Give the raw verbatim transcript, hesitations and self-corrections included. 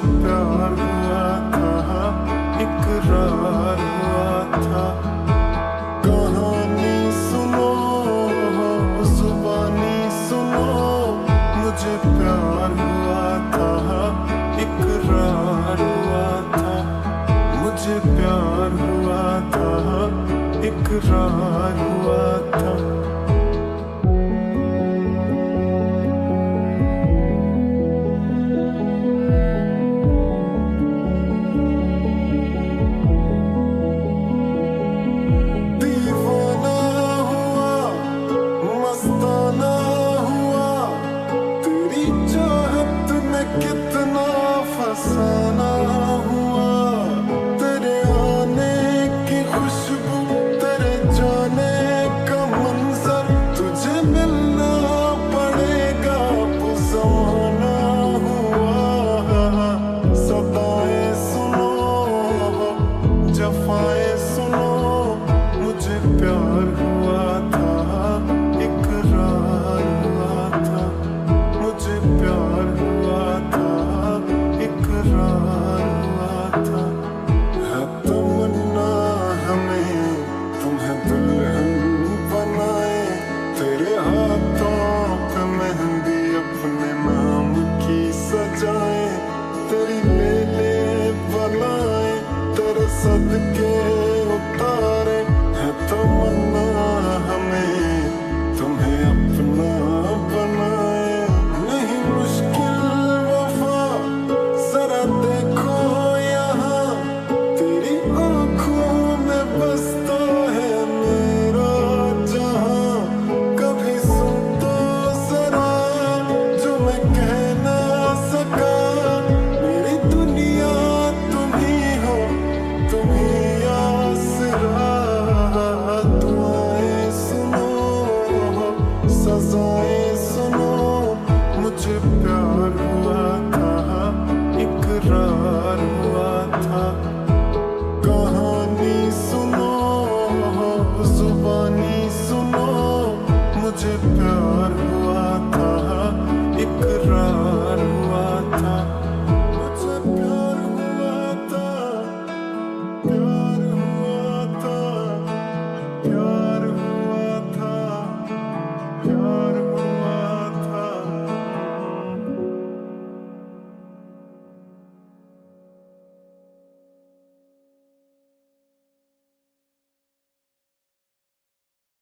प्यार हुआ था, इकरार हुआ था। कहानी सुनो, जुबानी सुनो, मुझे प्यार हुआ था, इकरार हुआ था। मुझे प्यार हुआ था, इकरार हुआ था। कितना फसाना हुआ, तेरे आने की खुशबू, तेरे जाने का मंजर, तुझे मिलना पड़ेगा पुराना हुआ। सदाएं सुनो, जफाएं सुनो, मुझे प्यार हुआ था, इकरार हुआ था। मुझे प्यार हुआ था, इकरार हुआ था। है तमन्ना हमें तुम्हें दुल्हन बनाए, तेरे हाथों पे मेहंदी अपने नाम की सजाए, तेरी ले ले बनाए, तेरे सदके उतारे। है तमन्ना हमें तुम्हें अपना बनाए। नहीं मुश्किल वफा, जरा देखो यहाँ, तेरी आंखों में बसता है मेरा जहां। कभी सुन तो जरा जो मैं कह ना सका, मेरी दुनिया तुम ही हो, तुम ही आसरा। दुआएं सुनो, सजाएं सुनो, मुझे प्यार हुआ था, इकरार हुआ था। कहानी सुनो, जुबानी सुनो, मुझे प्यार हुआ था, इकरार हुआ था। मुझे प्यार हुआ था, प्यार हुआ था, प्यार